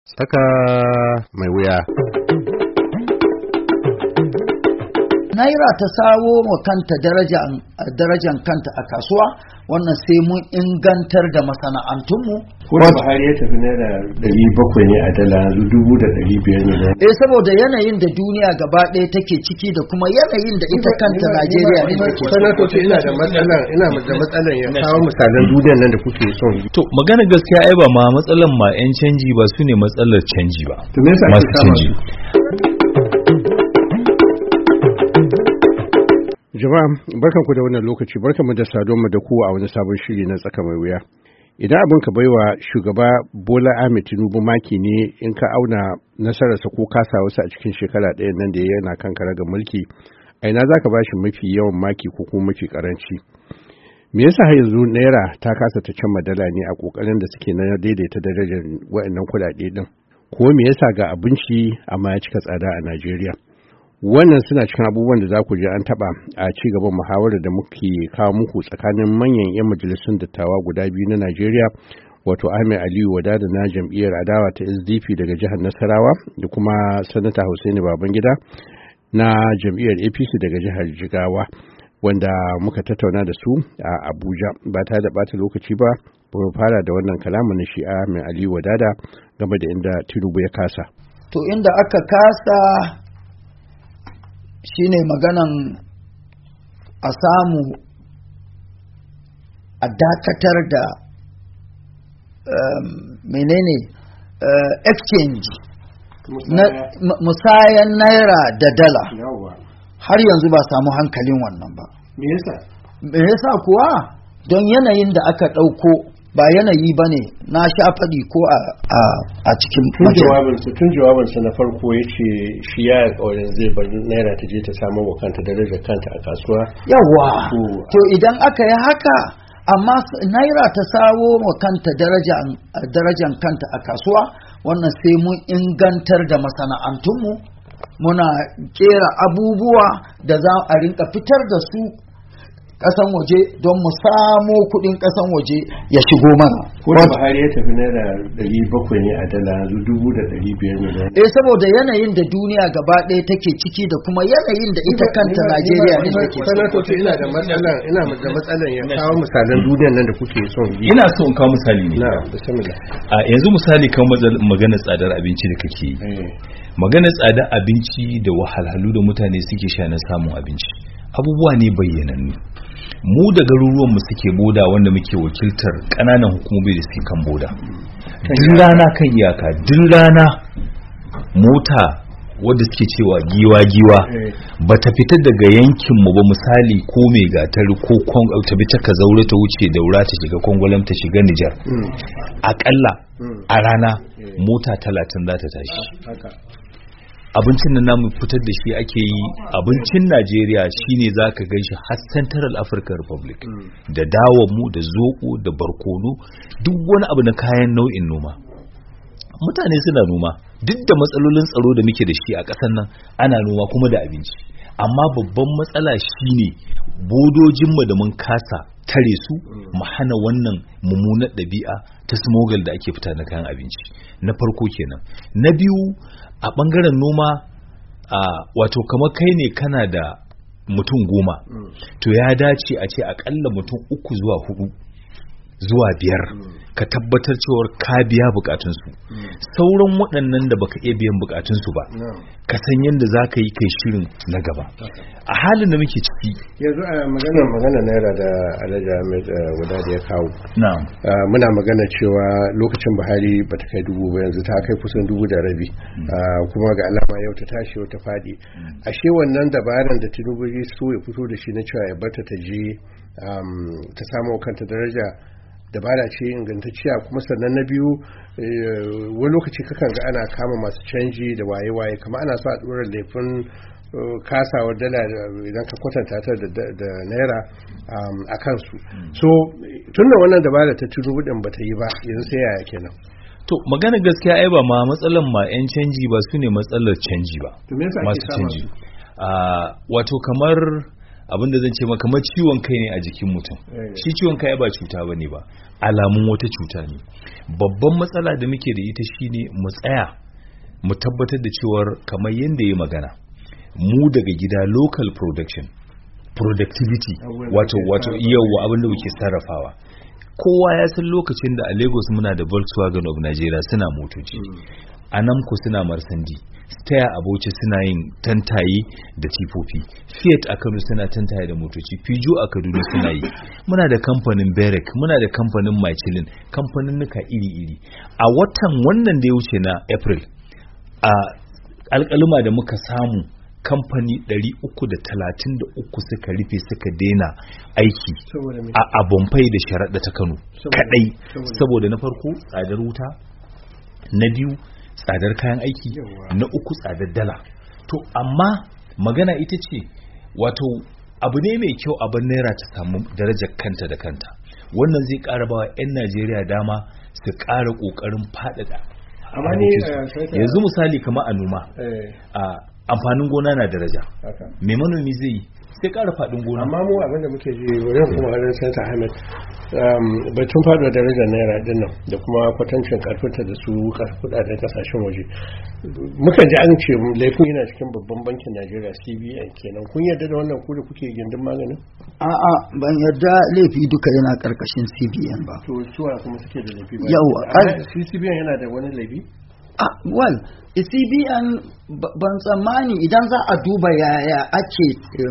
Tsaka mai wuya. Naira ta sawo wa kanta darajan kanta a kasuwa, wannan sai mun ingantar da masana'antunmu. Ko da Buhari ya tafi naira 700 ne a dala, yanzu 500 ne. Saboda yanayin da duniya gaba ɗaya take ciki da kuma yanayin da ita kanta Najeriya ne take. Sanatoci ina da matsalan ya kawo misalan duniyar nan da kuke son. To magana gaskiya ai ba ma matsalan ma 'yan canji ba su ne matsalar canji ba. To me yasa masu canji? Jama'a barkanku da wannan lokaci, barkanmu da saduwa da ku a wani sabon shiri na tsaka mai wuya. Idan abin ka baiwa shugaba Bola Ahmed Tinubu maki ne in ka auna nasararsa ko kasawarsa a cikin shekara ɗaya nan da yana kan karagar mulki, a ina za ka ba shi mafi yawan maki ko kuma mafi karanci? Me yasa har yanzu naira ta kasa ta cimma dala ne a kokarin da suke na daidaita darajar waɗannan kuɗaɗe din? Ko me yasa ga abinci amma ya cika tsada a Najeriya? Wannan suna cikin abubuwan da za ku je an taba a ci gaban muhawarar da muke kawo muku tsakanin manyan 'yan majalisun dattawa guda biyu na Najeriya, wato Ahmed Aliyu Wadada na jam'iyyar adawa ta SDP daga jihar Nasarawa da kuma Sanata Hussaini Babangida na jam'iyyar APC daga jihar Jigawa, wanda muka tattauna da su a Abuja. Ba ta da bata lokaci ba, mu fara da wannan kalamin na shi Ahmed Aliyu Wadada game da inda Tinubu ya kasa. To inda aka kasa shine maganan a samu a dakatar da exchange musayan naira da dala. Har yanzu ba samu hankalin wannan ba. Me yasa kuwa? Don yanayin da aka ɗauko ba yanayi ba ne, na sha faɗi ko a cikin tun jawabinsa na farko ya ce shi ya alƙawarin zai bar naira ta je ta samu wa kanta darajar kanta a kasuwa. Yawa, to idan aka yi haka, amma naira ta sawo wa kanta darajan kanta a kasuwa, wannan sai mun ingantar da masana'antunmu, muna kera abubuwa da za a rinka fitar da su kasan waje don mu samo kudin kasan waje ya shigo mana. Ko da Buhari ya tafi naira 700 ne a dala, yanzu 500 ne. Saboda yanayin da duniya gaba ɗaya take ciki da kuma yanayin da ita kanta Najeriya ne take. Sanatoci ina da matsalan ya kawo misalan duniyar nan da kuke son. Ina so in kawo misali ne. Na, bismillah. Yanzu misali kan magana tsadar abinci da kake yi. Magana tsadar abinci da wahalhalu da mutane suke sha na samun abinci, abubuwa ne bayyanannu. Mu da garuruwan mu suke boda, wanda muke wakiltar kananan hukumomi da suke kan boda, duk rana kan iyaka, duk rana mota wadda suke cewa giwa ba ta fita daga yankin mu ba, misali ko mai gatari ko ta bi ta Kazaure ta wuce Daura ta shiga Kongolam ta shiga Nijar, akalla a rana mota 30 za ta tashi. Abincin da namu fitar da shi ake yi, abincin Najeriya shine zaka gan shi har Central African Republic, da dawon mu da zoko da barkono, duk wani abu na kayan nau'in noma. Mutane suna noma, duk da matsalolin tsaro da muke da shi a ƙasar nan, ana noma kuma da abinci. Amma babban matsala shine bodojinmu da mun kasa tare su, mu hana wannan mummunar ɗabi'a ta smuggle da ake fita na kayan abinci. Na farko kenan. Na biyu, a ɓangaren noma, wato kamar kai ne kana da mutum 10, to ya dace a ce akalla mutum 3 zuwa 4 zuwa 5 ka tabbatar cewar ka biya bukatunsu. Sauran waɗannan da baka iya biyan bukatunsu ba, ka san yadda za ka yi kai shirin na gaba. A halin da muke ciki yanzu, a magana naira da Alhaji Ahmed guda da ya kawo, muna magana cewa lokacin Buhari bata kai 1000 ba, yanzu ta kai kusan 1500, kuma ga alama yau ta tashi yau ta fadi. Ashe wannan dabaran da Tinubu ya so ya fito da shi na cewa ya bata ta je ta samu kanta daraja, dabara ce ingantacciya. Kuma sannan na biyu, wani lokaci kakan ga ana kama masu canji da waye-waye, kama ana so a ɗora laifin kasawar dala idan ka kwatanta ta da naira a kansu. So tun da wannan dabara ta Tinubu din bata yi ba, yanzu sai yaya kenan? To magana gaskiya ai ba ma matsalan ma 'yan canji ba su ne matsalar canji ba, masu canji. Wato kamar abin da zan ce maka kamar ciwon kai ne a jikin mutum. Shi ciwon kai ba cuta bane ba, alamun wata cuta ne. Babban matsala da muke da ita shine mu tsaya mu tabbatar da cewar kamar yanda yayi magana, mu daga gida local productivity wato yawa abin da muke sarrafawa. Kowa ya san lokacin da a Lagos muna da Volkswagen of Nigeria suna motoci, a Namco suna Marsandi, Steyr a Bauchi suna yin tantaye da tifofi, Fiat a Kano suna tantaye da motoci, Peugeot a Kaduna suna yi. Muna da kamfanin Berek, muna da kamfanin Michelin, kamfanin nuka iri-iri. A watan wannan da ya wuce na April, a alƙaluma da muka samu, kamfani 333 suka rufe suka daina aiki a Bombay da Sharaɗa ta Kano kadai, saboda na farko tsadar wuta, na biyu tsadar kayan aiki, na uku tsadar dala. To amma magana ita ce, wato abu ne mai kyau abin naira ta samu darajar kanta da kanta. Wannan zai ƙara bawa 'yan Najeriya dama su ƙara ƙoƙarin faɗaɗa. Yanzu misali kamar a noma, amfanin gona na daraja, mai manomi zai yi sai ƙara faɗin gona. Amma mu abin da muke ji wurin kuma wajen Santa Ahmed, batun faɗuwar darajar naira din nan da kuma kwatancin karfinta da su kudaden kasashen waje, mukan ji an ce laifin yana cikin babban bankin Najeriya CBN kenan. Kun yarda da wannan ku da kuke gindin maganin? A'a, ban yarda laifi duka yana karkashin CBN ba. To suwa kuma suke da laifi ba? Yawa, CBN yana da wani laifi? Well, CBN ban tsammani idan za a duba yaya ake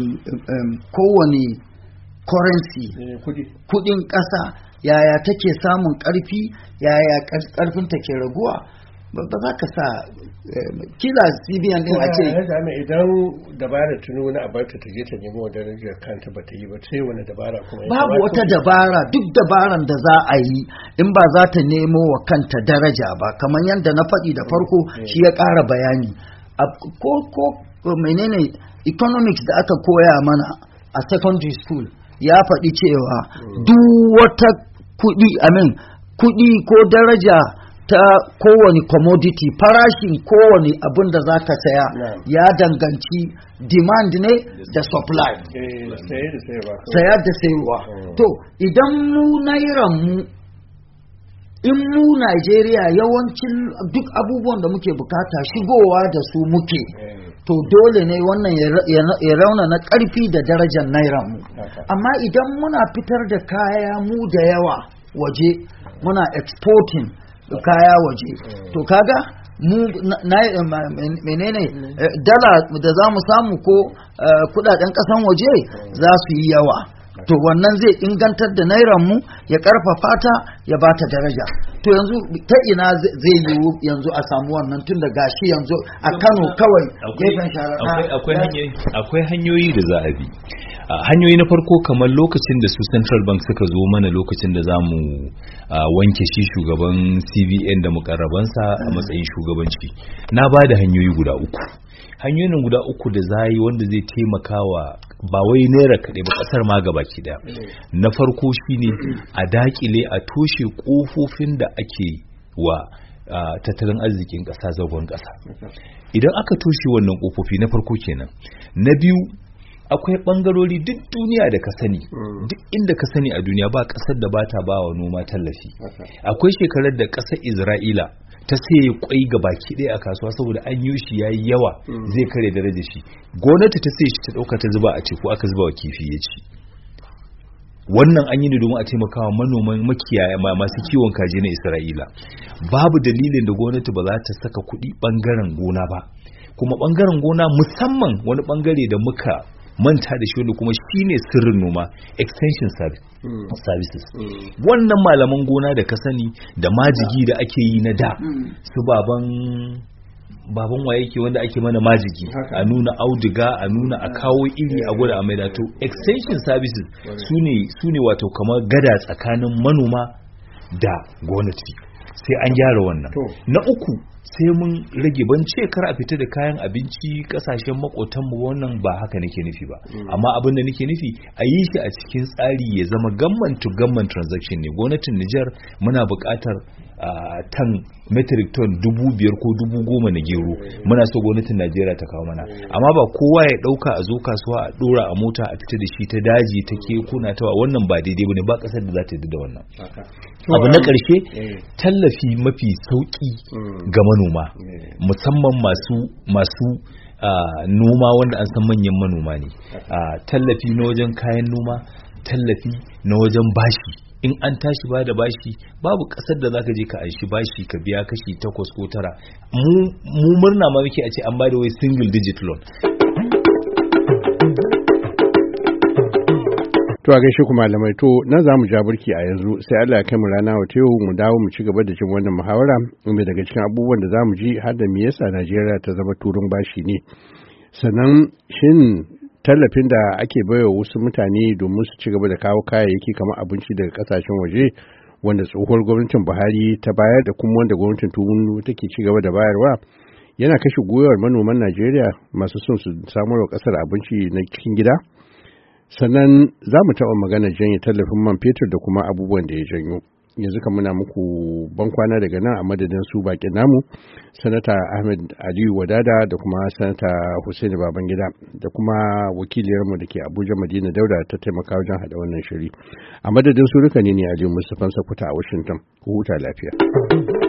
kowane currency kudin ƙasa yaya take samun ƙarfi, yaya ƙarfin take raguwa, ba za ka sa kila CBN din a ce idan dabara tuno wani abarta ta je ta nemo wa darajar kanta ba ta yi ba, sai wani dabara kuma babu wata dabara. Duk dabaran da za a yi in ba za ta nemo wa kanta daraja ba, kamar yadda na faɗi da farko shi ya ƙara bayani ko menene economics da aka koya mana a secondary school ya faɗi cewa duk wata kuɗi ko daraja ta kowane commodity, farashin kowane abin da za ka saya ya danganci demand ne da supply, saya da sayarwa. To idan mu nairan mu, in mu Najeriya yawancin duk abubuwan da muke bukata shigowa da su muke, to dole ne wannan ya rauna na ƙarfi da darajar nairan mu. Amma idan muna fitar da kaya mu da yawa waje, muna exporting kaya waje, to kaga mu menene dala da za mu samu ko kudaden kasan waje za su yi yawa, to wannan zai ingantar da nairan mu, ya karfafa ta, ya bata daraja. To yanzu ta ina zai yiwu yanzu a samu wannan, tun da gashi yanzu a Kano kawai gefen sharaɗa akwai hanyoyi da za a bi. Hanyoyi na farko kamar lokacin da su Central Bank suka zo mana, lokacin da za mu wanke shi shugaban CBN da mukarrabansa a matsayin shugabanci, na ba da hanyoyi guda uku. Hanyoyin guda uku da za yi wanda zai taimaka wa ba wai naira kaɗai ba, ƙasar ma gabaki ɗaya. Na farko shine a dakile, a toshe ƙofofin da ake wa tattalin arzikin ƙasa zagon ƙasa. Idan aka toshe wannan ƙofofi, na farko kenan. Na biyu, akwai bangarori duk duniya da ka sani, duk inda ka sani a duniya ba kasar da bata ba wa noma tallafi. Akwai shekarar da kasar Isra'ila ta saye kwai ga baki ɗaya a kasuwa saboda an yi shi yayi yawa, zai kare darajar shi. Gwamnati ta saye shi ta dauka ta zuba a teku, aka zuba wa kifi ya ci. Wannan an yi ne domin a taimakawa manoman makiyaya masu kiwon kaji na Isra'ila. Babu dalilin da gwamnati ba za ta saka kuɗi bangaren gona ba. Kuma bangaren gona musamman wani bangare da muka manta da shi wanda kuma shine sirrin noma, extension services. Wannan malaman gona da ka sani da majigi da ake yi na da, su baban waye ke wanda ake mana majigi, a nuna auduga, a nuna a kawo iri a gwada a maida. To extension services sune wato kamar gada tsakanin manoma da gwamnati, sai an gyara wannan. Na uku, sai mun rage, ban ce kar a fita da kayan abinci kasashen makotanmu, wannan ba haka nake nufi ba, amma abin da nake nufi a yi shi a cikin tsari ya zama government to government transaction ne. Gwamnatin Nijar muna buƙatar tan metric ton 5,000 ko 10,000 na gero muna so gwamnatin Najeriya ta kawo mana, amma ba kowa ya dauka a zo kasuwa a dora a mota a fita da shi ta daji ta kekuna ta wannan ba daidai bane, ba kasar da za ta yi da wannan. Abu na ƙarshe tallafi mafi sauki ga manoma musamman masu noma wanda an san manyan manoma ne, tallafi na wajen kayan noma, tallafi na wajen bashi. In an tashi ba da bashi babu kasar da zaka je ka aishi bashi ka biya kashi 8 ko 9. mu murna ma muke a ce an ba da wai single digit loan. To a gaishe ku malamai, to na za mu ja burki a yanzu sai Allah ya kai mu rana wata yau mu dawo mu ci gaba da jin wannan muhawara, inda daga cikin abubuwan da za mu ji har da me yasa Najeriya ta zama turun bashi ne, sannan shin tallafin da ake baiwa wasu mutane domin su ci gaba da kawo kayayyaki kamar abinci daga kasashen waje wanda tsohuwar gwamnatin Buhari ta bayar da kuma wanda gwamnatin Tinubu take ci gaba da bayarwa yana kashe gwiwar manoman Najeriya masu son su samar wa kasar abinci na cikin gida. Sannan za mu taɓa magana janye tallafin man fetur da kuma abubuwan da ya janyo. Yanzu kan muna muku ban kwana daga nan a madadin su bakin namu, sanata Ahmed Aliyu Wadada da kuma sanata Hussein Babangida da kuma wakiliyarmu da ke Abuja Madina Dauda ta taimaka wajen haɗa wannan shiri. A madadin su duka ne Aliyu Mustapha Sakuta a Washington. Ku huta lafiya.